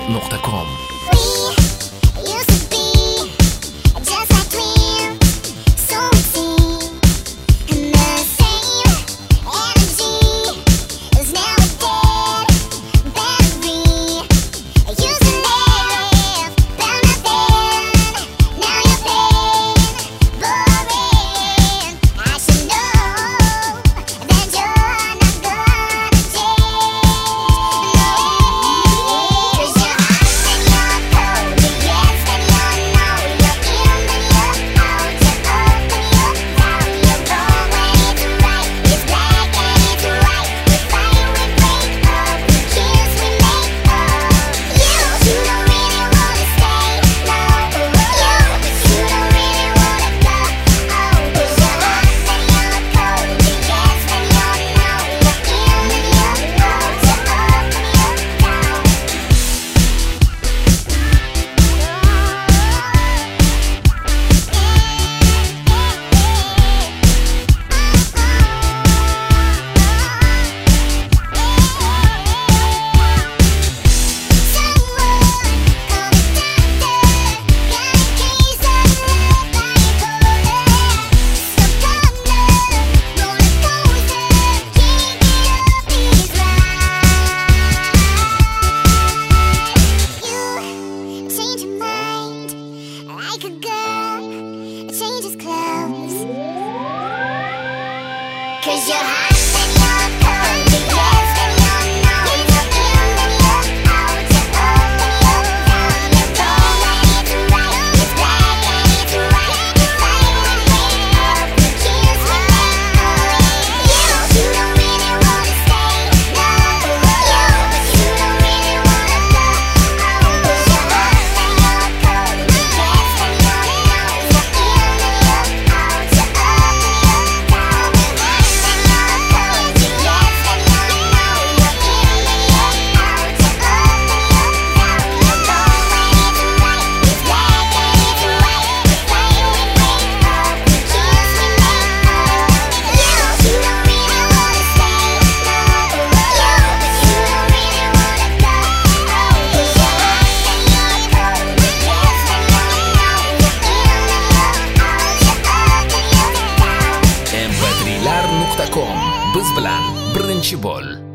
mbratrilar.com. Cause you're hot and you're cold, you're yes and you're no, you're in and you're out, you're up and you're down, you're wrong and it's right, it's black and it's white, you fight when wake up, you kiss when let go. You don't really wanna stay, no, you don't really wanna go. Cause you're hot and you're cold, you're yes and you're no, you're in and you're out, you're up and you're down. mbratrilar.com. Biz bilan birinchi bo'l.